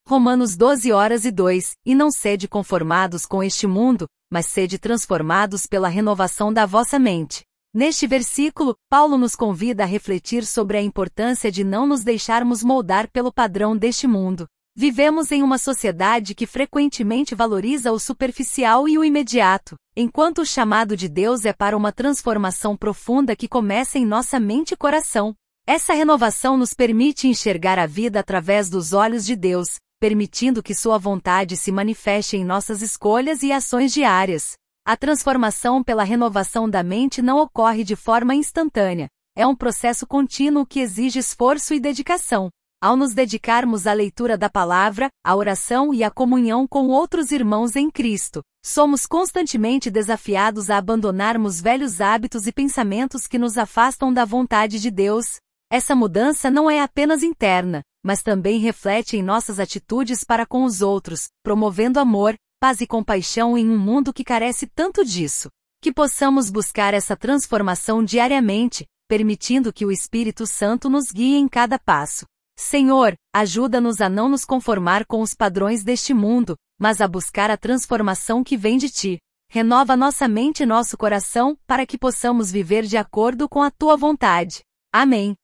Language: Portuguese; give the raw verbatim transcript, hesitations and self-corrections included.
Romanos doze horas e dois, e não sede conformados com este mundo, mas sede transformados pela renovação da vossa mente. Neste versículo, Paulo nos convida a refletir sobre a importância de não nos deixarmos moldar pelo padrão deste mundo. Vivemos em uma sociedade que frequentemente valoriza o superficial e o imediato, enquanto o chamado de Deus é para uma transformação profunda que começa em nossa mente e coração. Essa renovação nos permite enxergar a vida através dos olhos de Deus, permitindo que sua vontade se manifeste em nossas escolhas e ações diárias. A transformação pela renovação da mente não ocorre de forma instantânea. É um processo contínuo que exige esforço e dedicação. Ao nos dedicarmos à leitura da palavra, à oração e à comunhão com outros irmãos em Cristo, somos constantemente desafiados a abandonarmos velhos hábitos e pensamentos que nos afastam da vontade de Deus. Essa mudança não é apenas interna, mas também reflete em nossas atitudes para com os outros, promovendo amor, paz e compaixão em um mundo que carece tanto disso. Que possamos buscar essa transformação diariamente, permitindo que o Espírito Santo nos guie em cada passo. Senhor, ajuda-nos a não nos conformar com os padrões deste mundo, mas a buscar a transformação que vem de Ti. Renova nossa mente e nosso coração, para que possamos viver de acordo com a Tua vontade. Amém.